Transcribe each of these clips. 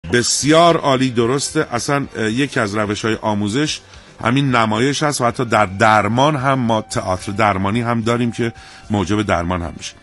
بسیار عالی، درسته. اصلا یکی از روش‌های آموزش همین نمایش هست و حتی در درمان هم ما تئاتر درمانی هم داریم که موجب درمان هم میشه.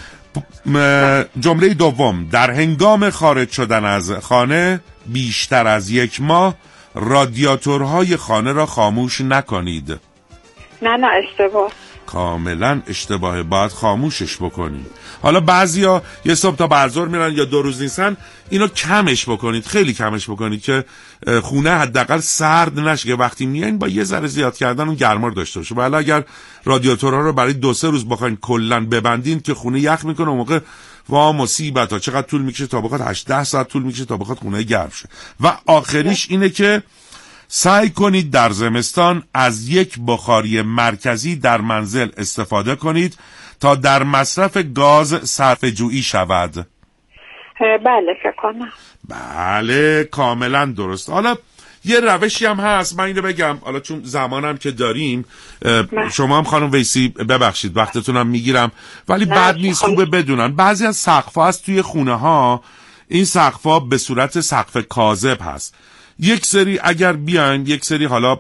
جمله دوم، در هنگام خارج شدن از خانه بیشتر از 1 ماه رادیاتورهای خانه را خاموش نکنید. نه اشتباه، کاملا اشتباهه، باید خاموشش بکنید. حالا بعضیا یه صبح تا برزور میرن یا 2 روز نیستن، اینو کمش بکنید، خیلی کمش بکنید که خونه حداقل سرد نشه، که وقتی میایین با یه ذره زیاد کردن اون گرما رو داشته باشه. ولی اگر رادیاتورها رو برای 2-3 روز بخواید کلا ببندین که خونه یخ میکنه، اون موقع وا مصیبت ها. چقدر طول میکشه تا بخواد 8-10 ساعت طول میکشه تا بخواد خونه گرم شه. و آخریش اینه که سعی کنید در زمستان از یک بخاری مرکزی در منزل استفاده کنید تا در مصرف گاز صرفه جویی شود. بله فکر کنم. بله کاملا درست. حالا یه روشی هم هست، من اینو بگم، حالا چون زمانم که داریم، شما هم خانم ویسی ببخشید وقتتونم میگیرم، ولی بد نیست خوبه بدونن بعضی از سقف‌ها هست توی خونه ها، این سقف‌ها به صورت سقف کاذب هست. یک سری اگر بیاین، یک سری حالا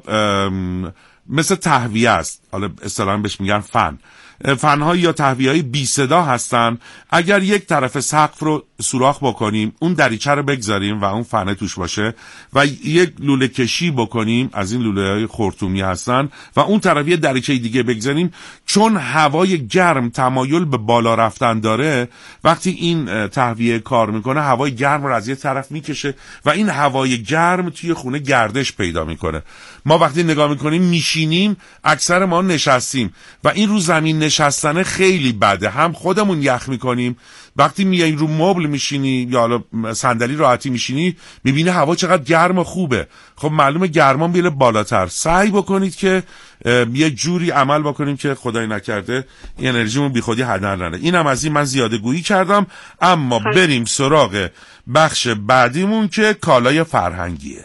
مثل تهویه است، حالا اصطلاحاً بهش میگن فن‌ها یا تهویه‌های بی صدا هستن. اگر یک طرف سقف رو سوراخ بکنیم، اون دریچه رو بگذاریم و اون فنه توش باشه و یک لوله کشی بکنیم، از این لوله‌های خرطومی هستن، و اون طرف یه دریچه دیگه بگذاریم، چون هوای گرم تمایل به بالا رفتن داره، وقتی این تهویه کار میکنه هوای گرم رو از یه طرف میکشه و این هوای گرم توی خونه گردش پیدا میکنه. ما وقتی نگاه میکنیم میشینیم، اکثر ما نشستیم و این رو زمین نشستن خیلی بده، هم خودمون یخ میکنیم، وقتی میای رو مبل میشینی یا حالا صندلی راحتی میشینی میبینی هوا چقدر گرم و خوبه. خب معلومه گرمان بیاره بالاتر. سعی بکنید که یه جوری عمل بکنیم که خدای نکرده این انرژیمون بی خودی هدر نره. اینم از این، من زیاده گویی کردم، اما بریم سراغ بخش بعدیمون که کالای فرهنگیه.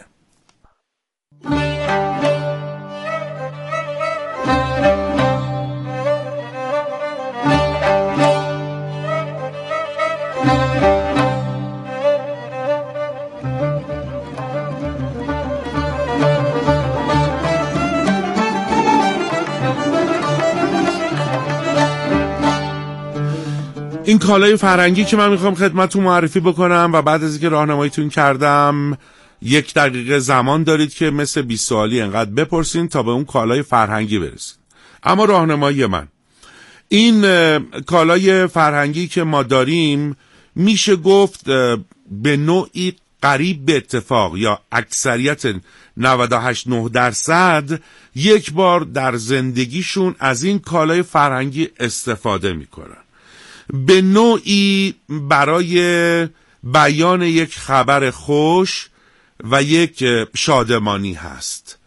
این کالای فرهنگی که من میخوام خدمتتون معرفی بکنم و بعد از اینکه راهنماییتون کردم 1 دقیقه زمان دارید که مثل 20 سوالی انقدر بپرسین تا به اون کالای فرهنگی برسید. اما راهنمایی من، این کالای فرهنگی که ما داریم میشه گفت به نوعی قریب به اتفاق یا اکثریت 98-9% یک بار در زندگیشون از این کالای فرهنگی استفاده میکنن. به نوعی برای بیان یک خبر خوش و یک شادمانی هست.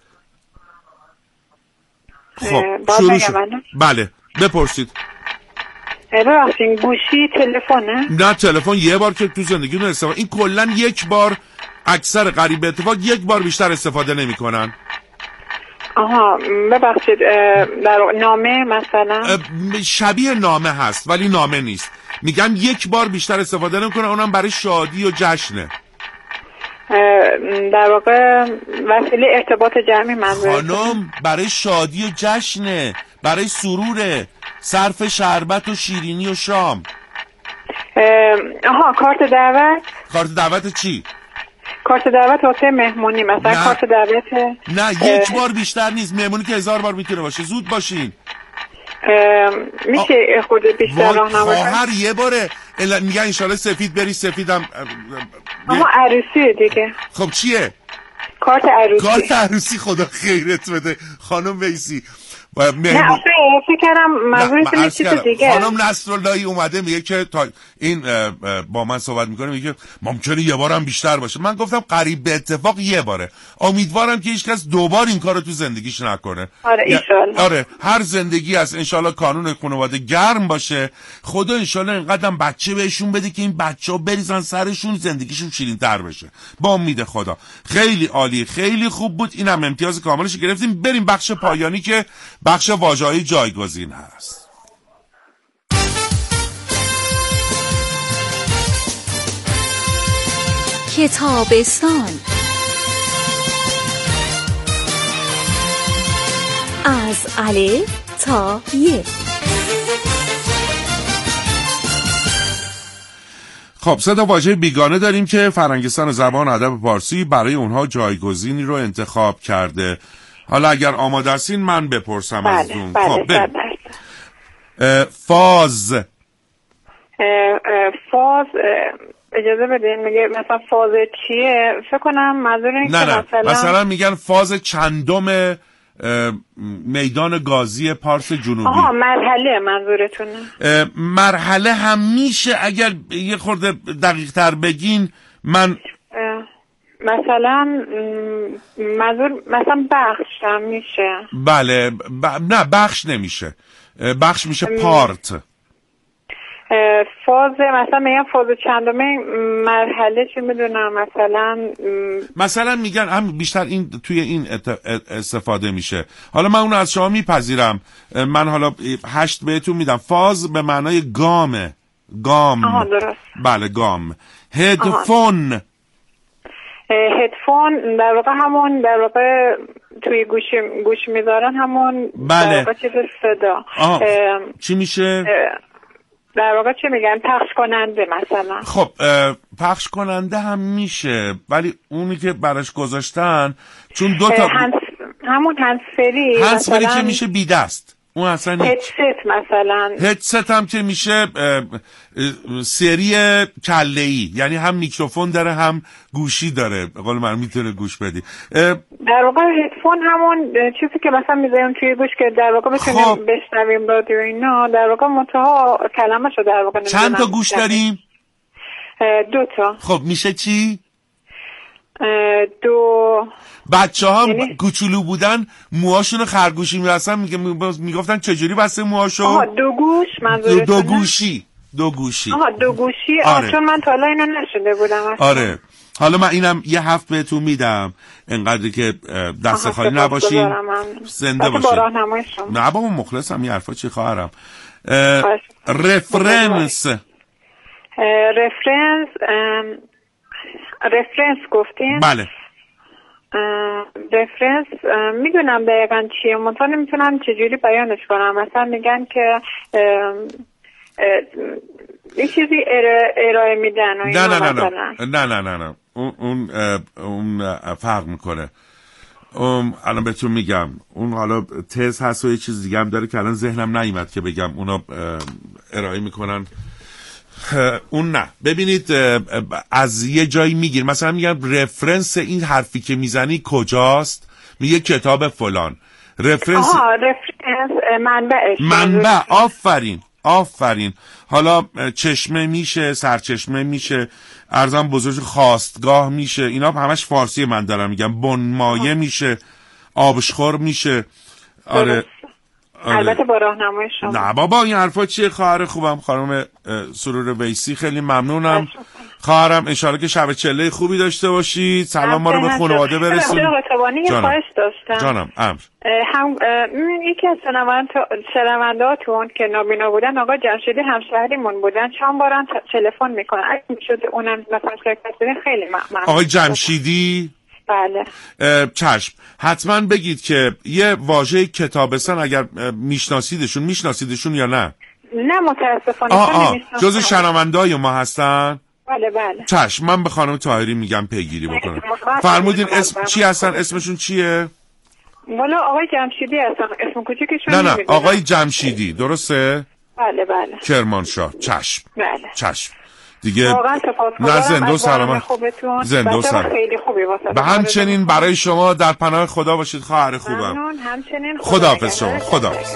خب شروع شد. بله بپرسید. ببخشید گوشی تلفنه؟ نه تلفن یه بار که تو زندگیتون استفاده، این کلا یک بار، اکثر قریب اتفاق یک بار بیشتر استفاده نمی‌کنن. آها ببخشید، در نامه مثلا شبیه نامه هست ولی نامه نیست. میگم یک بار بیشتر استفاده نمی‌کنه، اونم برای شادی و جشنه. در واقع وسیله ارتباط جمعی منظور خانم برای شادی و جشنه، برای سروره، صرف شربت و شیرینی و شام. آها کارت دعوت. کارت دعوت چی؟ کارت دعوت واسه مهمونی مثلا. نه. کارت دعوت نه یک بار بیشتر نیست، مهمونی که 1000 بار میتونه باشه. زود باشین. میشه خود بیشتر راهنمایی کنید؟ هر یه باره میگن ان شاءالله سفید بری، سفیدم اما عروسی دیگه. خب چیه؟ کارت عروسی. کارت عروسی خدا خیرت بده خانم ویسی. نه فکر کردم منظورش چیز دیگه. خانم نصراللهی اومده میگه که تا این با من صحبت میکنه، میگه ممکنه یه بارم بیشتر باشه. من گفتم قریب به اتفاق یه باره. امیدوارم که هیچ کس 2 بار این کارو تو زندگیش نکنه. آره انشالله. آره هر زندگی هست، انشالله قانون خانواده گرم باشه. خدا انشالله اینقدرم بچه بهشون بده که این بچه‌ها بریزن سرشون، زندگیشون شیرین‌تر بشه. با امید خدا. خیلی عالی، خیلی خوب بود. اینم امتیاز کاملش گرفتیم. بریم بخش پایانی که بخش واژه‌های جایگزین هست. کتابستان. از الف تا ی. خب 3 تا واژه بیگانه داریم که فرهنگستان زبان و ادب پارسی برای اونها جایگزینی رو انتخاب کرده. حالا اگر آماده هستین من بپرسم از اون. خب فاز. فاز اجازه بدین میگه مثلا فاز چیه؟ فکر کنم منظور اینه نه مثلا میگن فاز چندم میدان گازی پارس جنوبی. مرحله منظورتونه؟ مرحله هم میشه اگر یه خورده دقیق تر بگین. من مثلا منظور مثلا بخش هم میشه. بله نه بخش نمیشه، بخش میشه پارت. فاز مثلا میگن فاز چندمه مرحله چی میدونم، مثلا میگن هم بیشتر این توی این استفاده میشه. حالا من اونو از شما میپذیرم، من حالا 8 بهتون میدم. فاز به معنای گامه. گام. درست. بله گام. هدفون. هدفون در واقع همون در واقع توی گوش میذارن همون. بله. در واقع چیز صدا. چی میشه؟ در واقع چی میگن؟ پخش کننده مثلا. خب پخش کننده هم میشه، ولی اونی که براش گذاشتن چون 2 تا همون هندزفری که میشه بی دست. اون اصلا هدست مثلا. هدست هم که میشه سری کله‌ای، یعنی هم میکروفون داره هم گوشی داره، به قول من میتونه گوش بدی. در واقع هدفون همون چیزی که مثلا میذاریم توی گوش که در واقع بتونیم بشنویم رادیو اینا. در واقع منتها کلمه‌شو در واقع نمیدونم. چند تا گوش داریم؟ 2 تا. خب میشه چی؟ 2. بچه‌ها کوچولو بودن موهاشونو خرگوشی می‌رسن میگفتن چجوری بسته موهاشو؟ 2 گوش منظورتونه؟ 2 گوشی. 2 گوشی. آره. چون من تا حالا اینو نشده بودم اصلا. آره. حالا من اینم یه 7 بهتون میدم، انقدری که دست خالی نباشین، زنده باشین. نه بابا مخلصم، این حرفا چی خواهرم. رفرنس. رفرنس گفتین؟ بله. رفرنس میدونم دقیقا چیه، منطقه نمیتونم چجوری بیانش کنم. مثلا میگن که یه چیزی ارائه میدن و نه اون فرق میکنه. الان بهتون میگم، اون حالا تز هست و یه چیز دیگه هم داره که الان ذهنم نیومد که بگم. اونا ارائه میکنن. اون نه، ببینید از یه جایی میگیر، مثلا میگن رفرنس این حرفی که میزنی کجاست، میگه کتاب فلان. رفرنس منبع. آفرین. حالا چشمه میشه، سرچشمه میشه، ارزم بزرگ خواستگاه میشه. اینا همش فارسی من دارم میگم. بنمایه میشه، آبشخور میشه. آره. البته با راهنمای شما. نه بابا این حرفا چیه خواهر خوبم؟ خانم سرور ویسی خیلی ممنونم. خواهرم انشالله که شب چله خوبی داشته باشید. سلام ما رو به خانواده برسونید. یه خواهش داشتم. جانم. هم یکی از شنوندهاتون که نابینا بودن آقا جمشیدی همشهریمون بودن، چند بارن تلفن میکنن. اگه میشد اونم مثلا شرکت بدین خیلی ممنون. آقای جمشیدی؟ بله. چشم. حتما بگید که یه واژه کتابستان اگر میشناسیدشون یا نه؟ نه متاسفانه جز شنونده‌های ما هستن؟ بله. چشم، من به خانم طاهری میگم پیگیری بکنه. فرمودین اسم چی هستن؟ اسمشون چیه؟ والا آقای جمشیدی هستن، اسم کوچیکشون نه آقای جمشیدی، درسته؟ بله. کرمانشاه. چشم. بله. چشم دیگه. واقعا سپاسگزارم. زنده و سلامت. زنده و سلامت. خیلی خوبی واسه. به همچنین برای شما در پناه خدا باشید خواهر خوبم. ممنون. همچنین. خداحافظ شما. خداحافظ.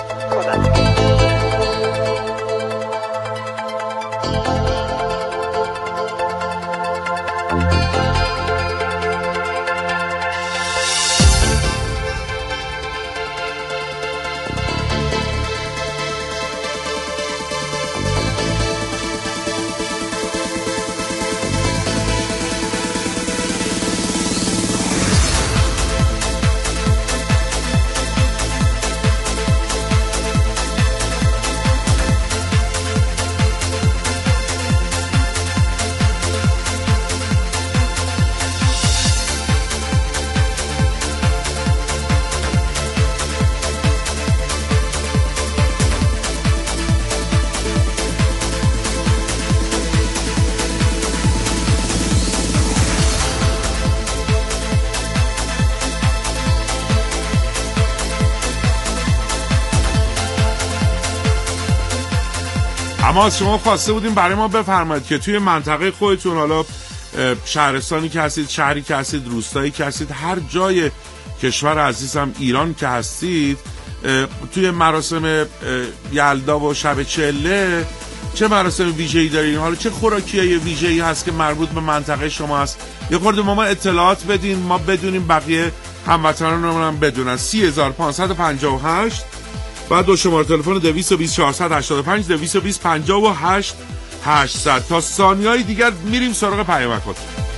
اما از شما خواسته بودیم برای ما بفرمایید که توی منطقه خودتون، حالا شهرستانی که هستید، شهری که هستید، روستایی که هستید، هر جای کشور عزیزم ایران که هستید، توی مراسم یلدا و شب چله چه مراسم ویژه‌ای دارین؟ حالا چه خوراکیای ویژه‌ای هست که مربوط به منطقه شما هست؟ یه خورده ما اطلاعات بدین، ما بدونیم، بقیه هموطنانمون هم بدونن. 3558 بعد دو شماره تلفن 220 485 220 58 800. تا ثانیه‌های دیگر میریم سراغ پیامکات.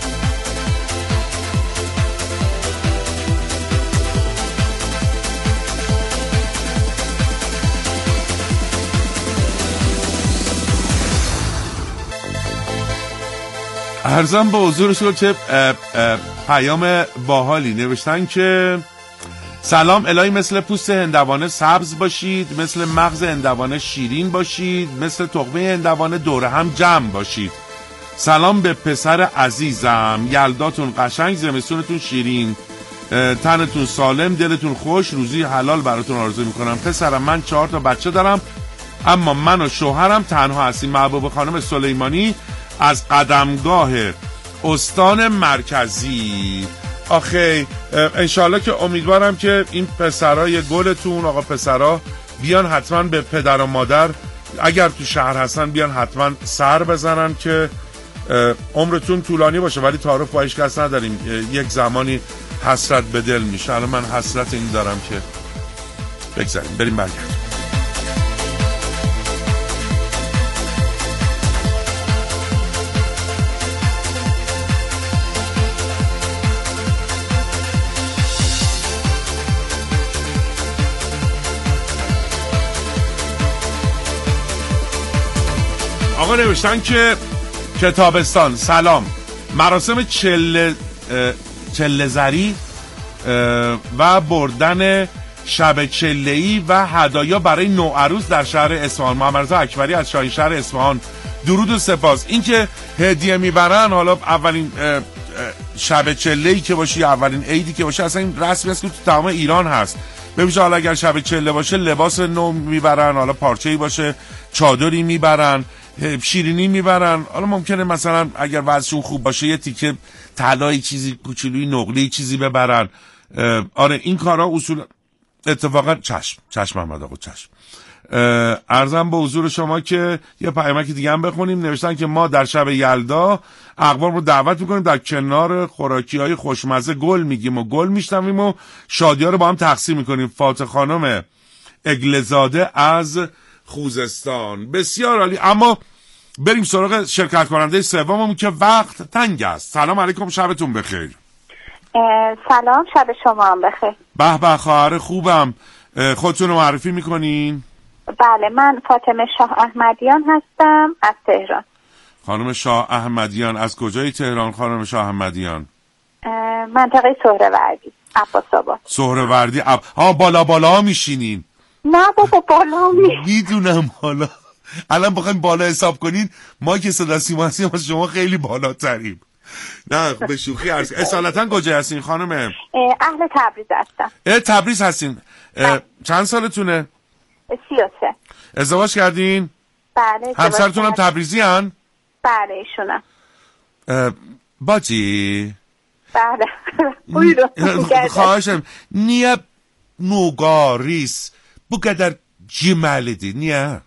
عرضم به حضورشون چه پیام باحالی نوشتن که سلام الهی مثل پوست هندوانه سبز باشید، مثل مغز هندوانه شیرین باشید، مثل تخمه هندوانه دور هم جمع باشید. سلام به پسر عزیزم، یلداتون قشنگ، زمستونتون شیرین، تنتون سالم، دلتون خوش، روزی حلال براتون آرزو میکنم. پسرم من 4 تا بچه دارم اما من و شوهرم تنها هستیم. محبوب خانم سلیمانی از قدمگاه استان مرکزی. آخه انشالله که امیدوارم که این پسرای گلتون، آقا پسرا بیان حتما به پدر و مادر اگر تو شهر هستن بیان حتما سر بزنن که عمرتون طولانی باشه، ولی تعارف با هیچ کس نداریم، یک زمانی حسرت به دل میشه. الان من حسرت این دارم که بگذاریم بریم برگردیم. آقا نوشتن که کتابستان سلام، مراسم چله زری و بردن شب چله‌ای و هدایا برای نوعروس در شهر اصفهان. محمدرضا اکبری از شاهینشهر اصفهان. درود و سپاس. این که هدیه میبرن، حالا اولین شب چله‌ای که باشه یا اولین عیدی که باشه، اصلا این رسمی است که تو تمام ایران هست. ببینید حالا اگر شب چله باشه لباس نو میبرن، حالا پارچه‌ای باشه چادری میبرن، شیرینی میبرن، حالا ممکنه مثلا اگر وضعشون خوب باشه یه تیکه طلای چیزی کوچولویی نقلی چیزی ببرن. آره این کارا اصول اتفاقا چشم محمد آقا چشم. عرضم به حضور شما که یه پیامک دیگه هم بخونیم. نوشتن که ما در شب یلدا اقوام رو دعوت میکنیم در کنار خوراکی‌های خوشمزه گل میگیم و گل میشنویم و شادی‌ها رو با هم تقسیم میکنیم. فاطمه خانم اگلزاده از خوزستان. بسیار عالی. اما بریم سراغ شرکت کننده سوممون که وقت تنگ است. سلام علیکم، شبتون بخیر. سلام، شب شما هم بخیر. به به خواهر خوبم، خودتون رو معرفی میکنین؟ بله، من فاطمه شاه احمدیان هستم از تهران. خانم شاه احمدیان از کجای تهران خانم شاه احمدیان؟ منطقه سهروردی، عباس‌آباد. سهروردی بالا میشینین؟ نه بابا بالا میدونم حالا الان بخوایم بالا حساب کنین ما که صدا سیما هستیم از شما خیلی بالاتریم. نه به شوخی عرض. اصالتا کجا هستین خانم؟ اهل تبریز هستم. تبریز هستین. چند سالتونه؟ 33. ازدواج کردین؟ بله. همسرتون هم تبریزی هن؟ بله ایشونم. باجی؟ بله. خواهشم niye Nogaris bu kadar cimalidir? Niye?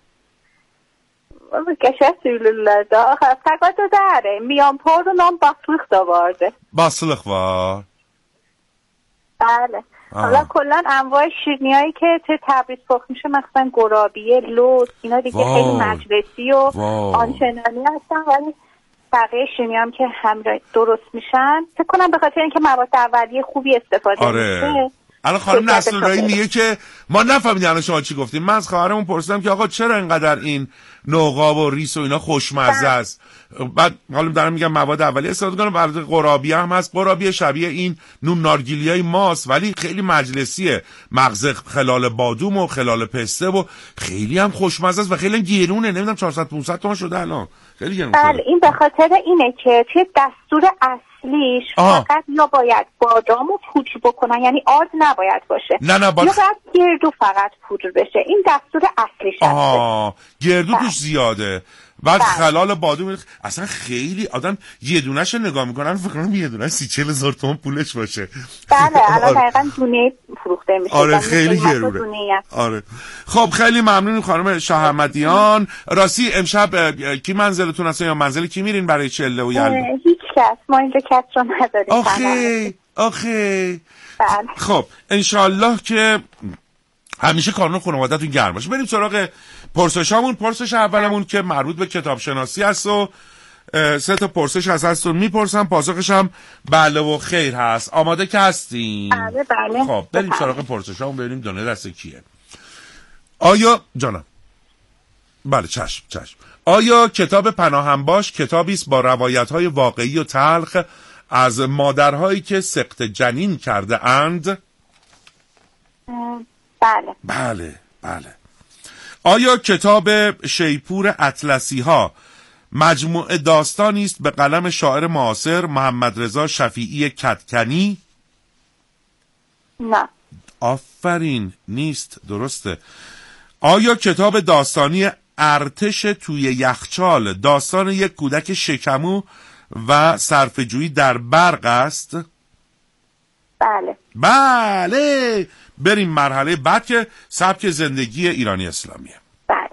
Keşfedilirler daha. Fakat o dاره. میان پر و نام basılık da vardı. Basılık var. بله. حالا کلا انواع شیرینیایی که تو تبریز پخت میشه مثلا گرابیه، لوز، اینا دیگه خیلی مجلسی و آنچنانی هستن، ولی بقیه شیرینی هم که همراه درست میشن فکر کنم به خاطر اینکه مواد اولیه خوبی استفاده میشه. الان خانم نصراللهی میگه که ما نفهمیدیم الان شما چی گفتیم. من از خواهرمون پرسیدم که آقا چرا اینقدر این نوغاب و ریس و اینا خوشمزه است. بعد حالا دارم میگم مواد اولیه استفاده کنم. برای قرابی هم هست، قرابی شبیه این نون نارگیلیای ماست ولی خیلی مجلسیه، مغز خلال بادوم و خلال پسته و خیلی هم خوشمزه است و خیلی گرونه. نمیدونم 400 500 تومان شده الان، خیلی گرونه. بله این به خاطر اینه که توی دستور اصلیش فقط یا باید بادام رو پودر بکنن، یعنی آرد نباید باشه، نه یا باید گردو فقط پودر بشه. این دستور اصلیش هست. گردو توش زیاده، بعد خلال بادام. اصلا خیلی آدم یه دونه‌ش نگاه میکنن فکر کنم یه دونه 30-40 هزار تومان پولش باشه. بله الان دقیقاً دونه فروخته میشه. آره خیلی گرونه. آره خب خیلی ممنونیم خانم شاه احمدیان. راستی امشب کی منزلتون هست یا منزل کی میرین برای چله و یلدا؟ هیچ کس، ما اینجا کس رو نداریم. آخه بله. خب انشالله که همیشه کانون خانواده‌تون گرم باشه. بریم سراغ پرسشامون. پرسش اولمون که مربوط به کتاب شناسی است و 3 تا پرسش ازتون میپرسم، پاسخش هم بله و خیر هست. آماده که هستین؟ بله. خب بریم سراغ پرسشامون ببینیم دونه دست کیه. آیا جانم؟ بله چشم. آیا کتاب پناهم باش کتابی است با روایت‌های واقعی و تلخ از مادرهایی که سقط جنین کرده اند؟ بله. آیا کتاب شیپور اطلسی ها مجموعه داستانی است به قلم شاعر معاصر محمد رضا شفیعی کدکنی؟ نه. آفرین، نیست، درسته. آیا کتاب داستانی ارتش توی یخچال داستان یک کودک شکمو و صرفه‌جویی در برق است؟ بله. بریم مرحله بعد که سبک زندگی ایرانی اسلامیه. بله.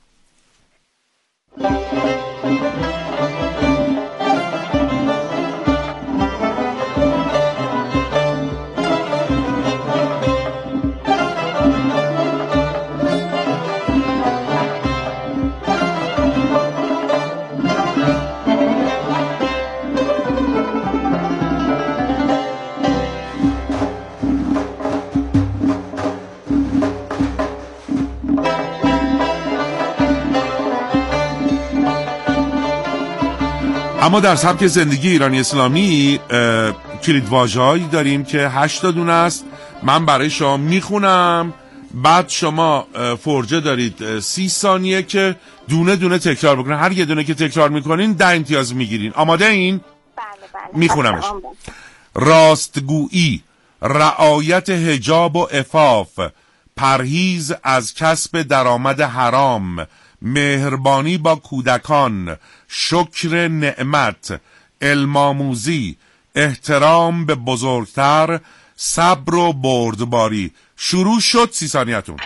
اما در سبک زندگی ایرانی اسلامی کلیدواژه‌هایی داریم که 8 دونه است. من برای شما میخونم، بعد شما فرجه دارید 30 ثانیه که دونه دونه تکرار بکنید. هر یه دونه که تکرار میکنین 10 امتیاز میگیرین. آماده این؟ بله. میخونمش. راستگویی، رعایت حجاب و عفاف، پرهیز از کسب درآمد حرام، مهربانی با کودکان، شکر نعمت، علم آموزی، احترام به بزرگتر، صبر و بردباری. شروع شد. 30 ثانیه‌تون.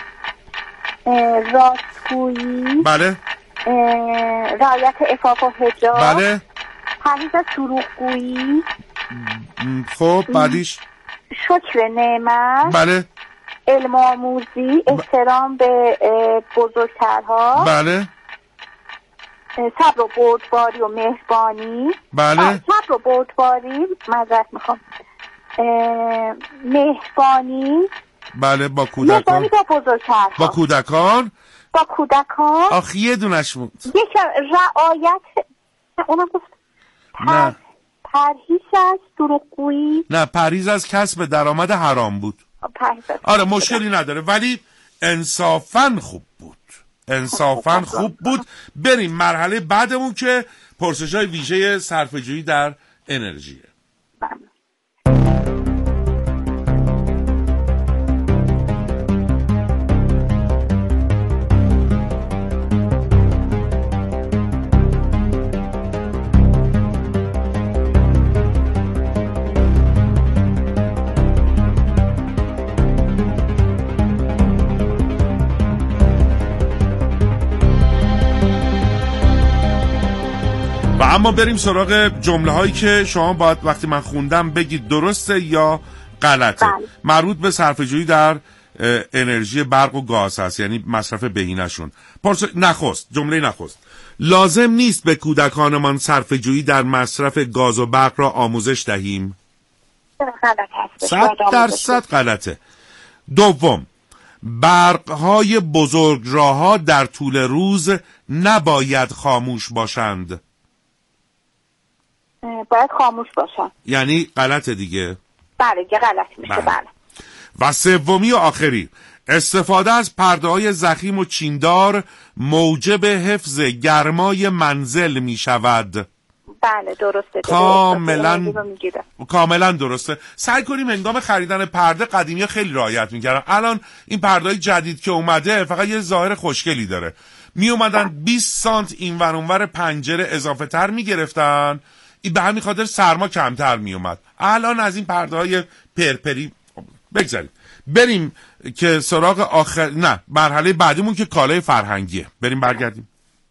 راستگویی، بله. رعایت عفاف و حجاب، بله. پرهیز از دروغگویی، خب بعدیش؟ شکر نعمت، بله. علم آموزی، احترام به بزرگترها، بله. صبر و بردباری و مهربانی، بله. صبر و بردباری، معذرت میخوام، مهربانی، بله. با کودکان، مهربانی با بزرگترها، با کودکان. آخ یه دونش بود. یک رعایت، اونم گفت نه. پرهیز از دروغگویی، نه، پرهیز از کسب درآمد حرام بود. آره مشکلی نداره، ولی انصافاً خوب بود. بریم مرحله بعدمون که پرسش‌های ویژه صرفه‌جویی در انرژیه. اما بریم سراغ جمله هایی که شما باید وقتی من خوندم بگید درسته یا غلطه. مربوط به صرفه‌جویی در انرژی برق و گاز هست، یعنی مصرف بهینه‌شون. جمله نخست. لازم نیست به کودکانمان صرفه‌جویی در مصرف گاز و برق را آموزش دهیم. 100% غلطه. دوم، برق‌های بزرگراه‌ها در طول روز نباید خاموش باشند. باید خاموش باشن. یعنی غلطه دیگه. بله غلط میشه. بله. و سومی و آخری، استفاده از پرده‌های ضخیم و چیندار موجب حفظ گرمای منزل می شود. بله درسته. کاملا درسته. سعی کنیم هنگام خریدن پرده، قدیمی خیلی رعایت میکردن، الان این پرده‌های جدید که اومده فقط یه ظاهر خوشگلی داره. می اومدن 20 سانت اینور اونور پنجره اضافه تر میگرفتن، این به همین خاطر سرما کمتر می اومد. الان از این پرده‌های پرپری بگذاریم، بریم که سراغ مرحله بعدیمون که کالای فرهنگیه. بریم برگردیم.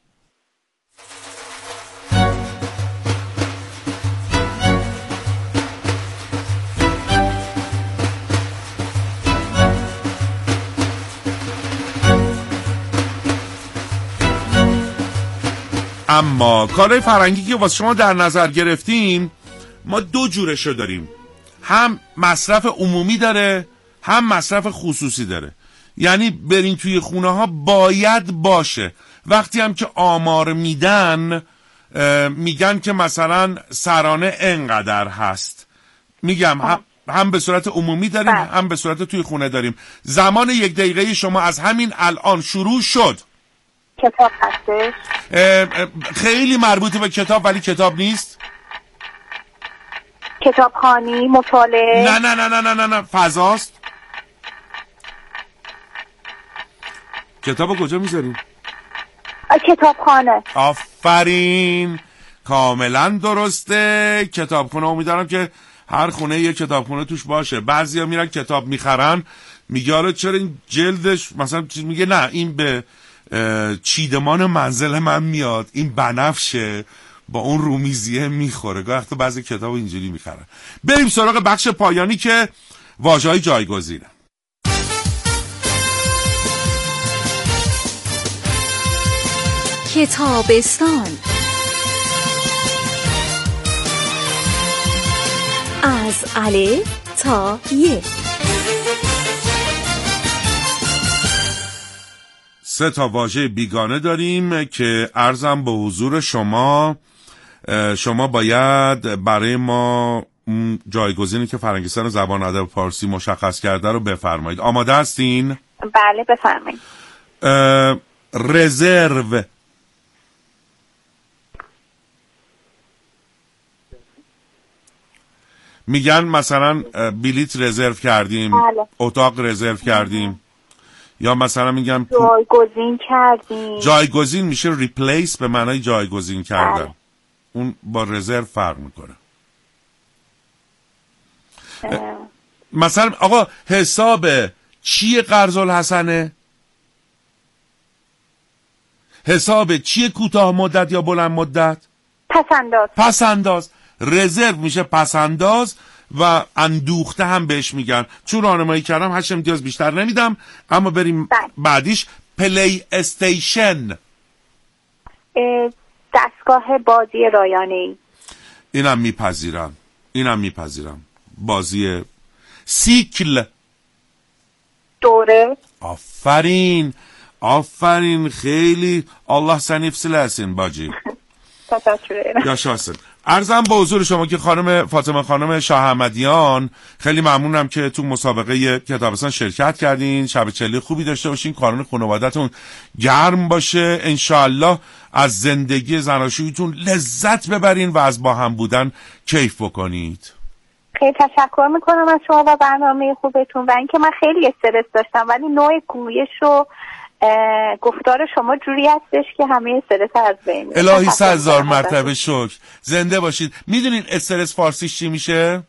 اما کالای فرهنگی که واسه شما در نظر گرفتیم ما دو جورشو داریم، هم مصرف عمومی داره هم مصرف خصوصی داره. یعنی برین توی خونه ها باید باشه. وقتی هم که آمار میدن میگن که مثلا سرانه انقدر هست، میگم هم به صورت عمومی داریم هم به صورت توی خونه داریم. زمان 1 دقیقه شما از همین الان شروع شد. کتاب هستش؟ خیلی مربوط به کتاب ولی کتاب نیست. کتابخوانی، مطالعه؟ نه نه نه نه نه نه فضاست. کتابو کجا میذاریم؟ کتابخانه. آفرین، کاملا درسته. کتابخونه، امیدوارم که هر خونه یه کتابخونه توش باشه. بعضیا میرن کتاب میخرن، میگه آره چرا این جلدش مثلا میگه نه این به چیدمان منزل من میاد، این بنفشه با اون رومیزیه میخوره. گاهی وقتا بعضی کتاب اینجوری میخرن. بریم سراغ بخش پایانی که واژه‌های جایگزینه. کتابستان از الف تا ی. 3 تا واژه بیگانه داریم که عرضم به حضور شما باید برای ما جایگزینی که فرنگستان زبان ادب فارسی مشخص کرده رو بفرمایید. آماده هستین؟ بله بفرمایید. رزرو، میگن مثلا بلیت رزرو کردیم، بله. اتاق رزرو کردیم، یا مثلا میگم جایگزین کردیم. جایگزین میشه ریپلیس به معنای جایگزین کردن. بله. اون با رزرو فرق میکنه. مثلا آقا حساب چیه قرض الحسنه؟ حساب چیه کوتاه مدت یا بلند مدت؟ پسنداز. رزرو میشه پسنداز و اندوخته هم بهش میگن. چون راهنمایی کردم 8 امتیاز بیشتر نمیدم. اما بریم بعدیش. پلی استیشن، دستگاه بازی رایانه‌ای. اینم میپذیرم. بازی. سیکل، دوره. آفرین خیلی الله سنیف سلسین باجی. یاشاسن. عرضم به حضور شما که خانم فاطمه خانم شاه احمدیان، خیلی ممنونم که تو مسابقه کتابستان شرکت کردین. شب چلی خوبی داشته باشین، کارون خانواده‌تون گرم باشه، انشالله از زندگی زناشوییتون لذت ببرین و از با هم بودن کیف بکنید. خیلی تشکر میکنم از شما و برنامه خوبتون و اینکه من خیلی استرس داشتم ولی نوع گویش و گفتار شما جوری هستش که همه استرس از بین میره. الهی 100,000 مرتبه شکر. زنده باشید. میدونین استرس فارسیش چی میشه؟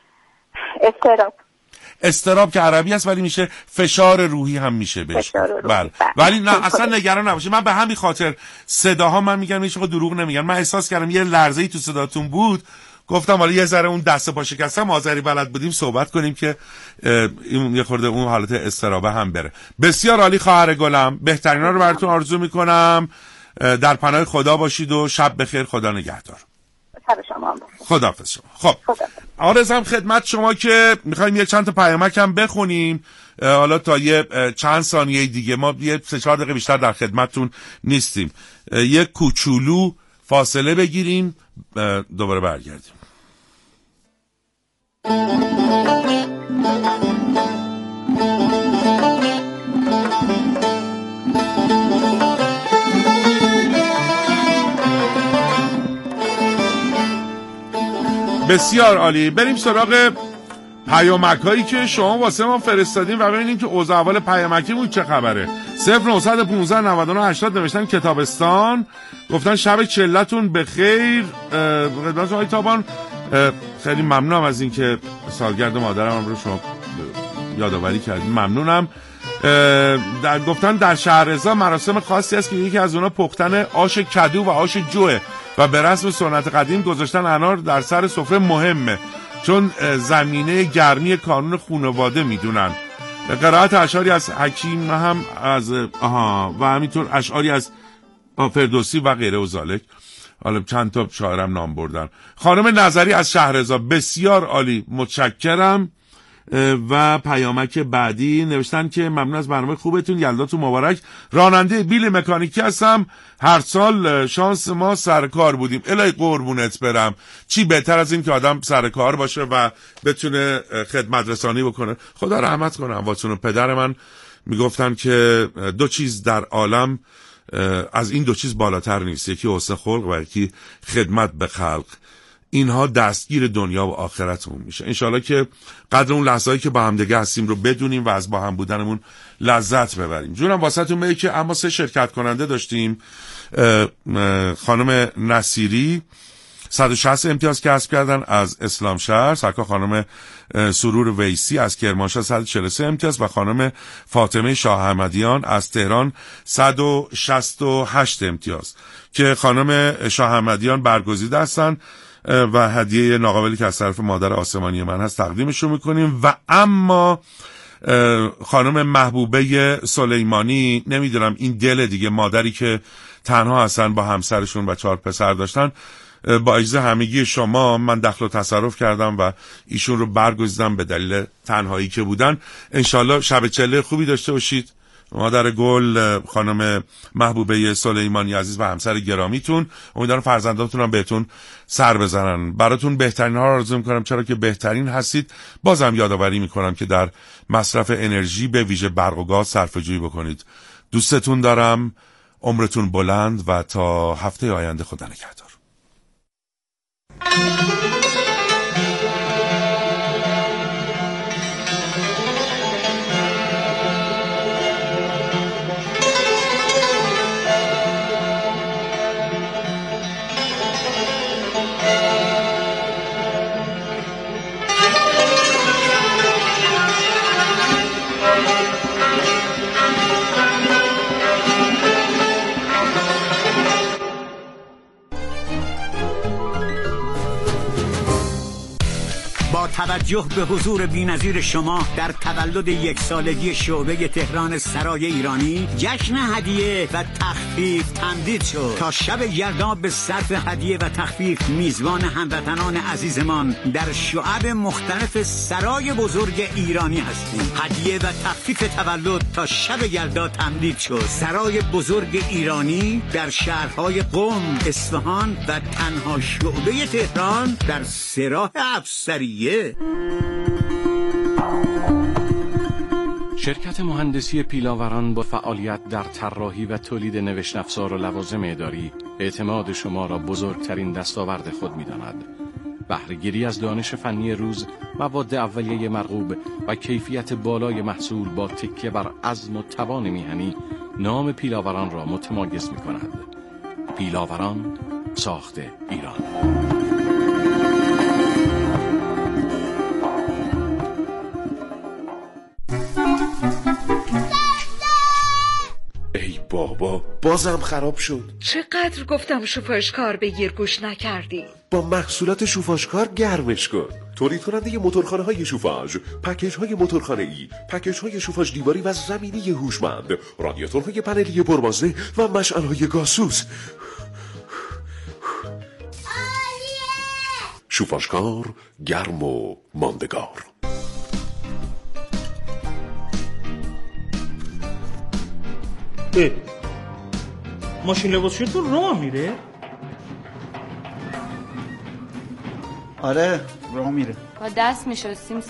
استراب که عربی است ولی میشه فشار روحی هم میشه بهش. بله. ولی نه اصلا نگران نباشید. من به همین خاطر صداها من میگم هیچ وقت دروغ نمیگن. من احساس کردم یه لرزه‌ای تو صداتون بود، گفتم حالا یه ذره اون دست پا شکستم آذری بلد بودیم صحبت کنیم که یه خورده اون حالت استرابه هم بره. بسیار عالی خواهر گلم، بهترینا رو براتون آرزو میکنم. در پناه خدا باشید و شب بخیر. خدا نگهدار. خداحافظ شما. خب آرزم خدمت شما که میخوایم یه چند تا پیامک هم بخونیم حالا تا یه چند ثانیه دیگه. ما یه 3-4 دقیقه بیشتر در خدمتتون نیستیم. یه کوچولو فاصله بگیریم دوباره برگردیم. بسیار عالی. بریم سراغ پیامک هایی که شما واسه ما فرستادین و ببینیم که اوضاع اول پیامکیمون چه خبره. 0915 99 80 نوشتن کتابستان، گفتن شب چلتون بخیر. خدمت آقای تابان خیلی ممنونم از این که سالگرد مادرم رو شما یادآوری کردین، ممنونم. گفتن در شهرضا مراسم خاصی است که یکی از اونا پختن آش کدو و آش جوه و به رسم سنت قدیم گذاشتن انار در سر سفره مهمه، چون زمینه گرمی کانون خانواده میدونن. قرائت اشعاری از حکیم هم از و همینطور اشعاری از فردوسی و غیره و ذالک. حالا چند تا شاعرم نام بردن. خانم نظری از شهرضا، بسیار عالی، متشکرم. و پیامک بعدی نوشتن که ممنون از برنامه خوبتون، یلداتون مبارک. راننده بیل مکانیکی هستم، هر سال شانس ما سر کار بودیم. الهی قربونت برم. چی بهتر از این که آدم سر کار باشه و بتونه خدمت رسانی بکنه. خدا رحمت کنه واسون. پدر من میگفتن که دو چیز در عالم از این دو چیز بالاتر نیست، یکی حسن خلق و یکی خدمت به خلق. اینها دستگیر دنیا و آخرتمون میشه. انشالله که قدر اون لحظه‌ای که با هم دیگه هستیم رو بدونیم و از با هم بودنمون لذت ببریم. جونم واسهتون میگه که اما 3 شرکت کننده داشتیم. خانم نصیری 160 امتیاز کسب کردن از اسلام شهر، سرکار خانم سرور ویسی از کرمانشاه 143 امتیاز و خانم فاطمه شاه احمدیان از تهران 168 امتیاز که خانم شاه احمدیان برگزیده هستن و هدیه ناقابلی که از طرف مادر آسمانی من هست تقدیمشون میکنیم. و اما خانم محبوبه سلیمانی، نمیدونم این دل دیگه، مادری که تنها هستن با همسرشون و 4 پسر داشتن، با اجازه همگی شما من دخل و تصرف کردم و ایشون رو برگزیدم به دلیل تنهایی که بودن. انشالله شب چله خوبی داشته باشید. مادر گل خانم محبوبه سلیمانی عزیز و همسر گرامیتون، امیدوارم فرزنداتون هم بهتون سر بزنن. براتون بهترین ها رو آرزو میکنم، چرا که بهترین هستید. بازم یادآوری میکنم که در مصرف انرژی به ویژه برق و گاز صرفه‌جویی بکنید. دوستتون دارم، عمرتون بلند و تا هفته آینده خدا نگهدار. با توجه به حضور بی‌نظیر شما در تولد 1 سالگی شعبه تهران سرای ایرانی، جشن هدیه و تخفیف تمدید شد. تا شب یلدا به صرف هدیه و تخفیف میزبان هموطنان عزیزمان در شعب مختلف سرای بزرگ ایرانی هستیم. هدیه و تخفیف تولد تا شب یلدا تمدید شد. سرای بزرگ ایرانی در شهرهای قم، اصفهان و تنها شعبه تهران در سراح افسریه. شرکت مهندسی پیلاوران با فعالیت در طراحی و تولید نوشت افزار و لوازم اداری اعتماد شما را بزرگترین دستاورد خود می‌داند. بهره‌گیری از دانش فنی روز، مواد اولیه مرغوب و کیفیت بالای محصول با تکیه بر عزم و توان میهنی نام پیلاوران را متمایز می‌کند. پیلاوران، ساخت ایران. ای بابا، بازم خراب شد. چقدر گفتم شوفاژکار بگیر گوش نکردی. با محصولات شوفاژکار گرمش کن. تولید کننده موتورخانه های شوفاژ، پکیج های موتورخانه ای، پکیج های شوفاژ دیواری و زمینی هوشمند، رادیاتورهای پنلی پربازده و مشعل های گازسوز. شوفاژکار، گرم و ماندگار. ماشین لباسشویی تو راه میره؟ آره راه میره. با دست میشستیم